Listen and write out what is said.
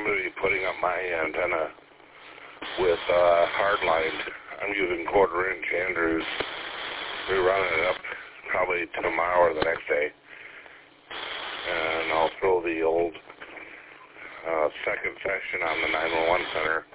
going to be putting up my antenna with hardline. I'm using 1/4-inch Andrews. We're running it up probably tomorrow or the next day. And I'll throw the old second section on the 911 center